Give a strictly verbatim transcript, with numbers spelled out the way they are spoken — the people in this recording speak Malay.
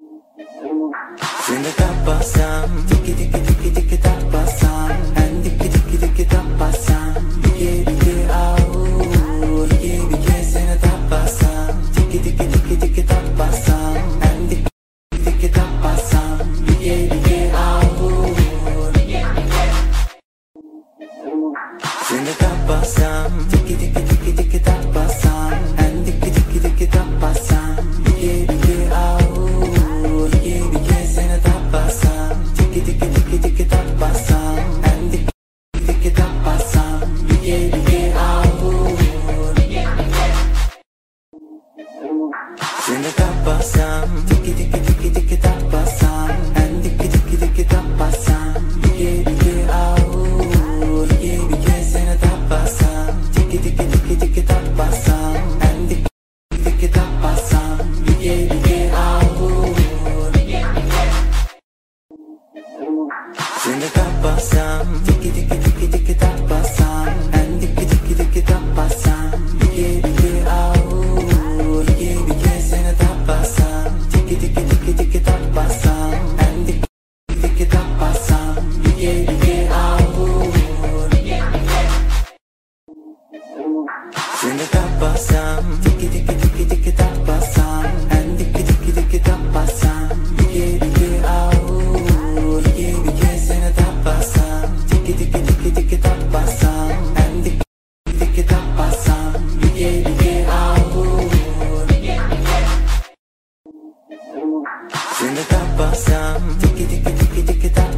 Sehingga tak pasang, dikit dikit dikit dikit tak pasang, and dikit dikit dikit tak pasang, dikit dikit au, dikit dikit sehingga tak pasang, dikit dikit dikit dikit tak pasang, and dikit dikit tak pasang, dikit dikit au, sehingga tak pasang, dikit dikit dikit dikit tak pasang, and dikit dikit dikit tak pasang, dikit dikit au, dikit dikit sehingga tak pasang, dikit dikit dikit dikit tak pasang, and dikit dikit tak pasang, dikit dikit au, sehingga tak pasang, dikit dikit dikit dikit tak pasang, and dikit dikit dikit tak pasang, dikit dikit au, dikit dikit sehingga tak pasang, dikit dikit dikit dikit tak pasang, and dikit dikit tak pasang, dikit dikit au, sehingga tak pasang, dikit dikit dikit dikit tak pasang, and dikit dikit dikit tak pasang, dikit dikit au, dikit dikit sehingga tak pasang, dikit dikit dikit dikit tak pasang, and dikit dikit tak pasang, dikit dikit au, sehingga tak pasang, dikit dikit dikit dikit tak pasang, and dikit dikit dikit tak pasang, dikit dikit au, dikit dikit sehingga tak pasang, dikit dikit dikit dikit tak pasang, and dikit dikit tak pasang, dikit dikit au, sehingga tak pasang, dikit dikit dikit dikit tak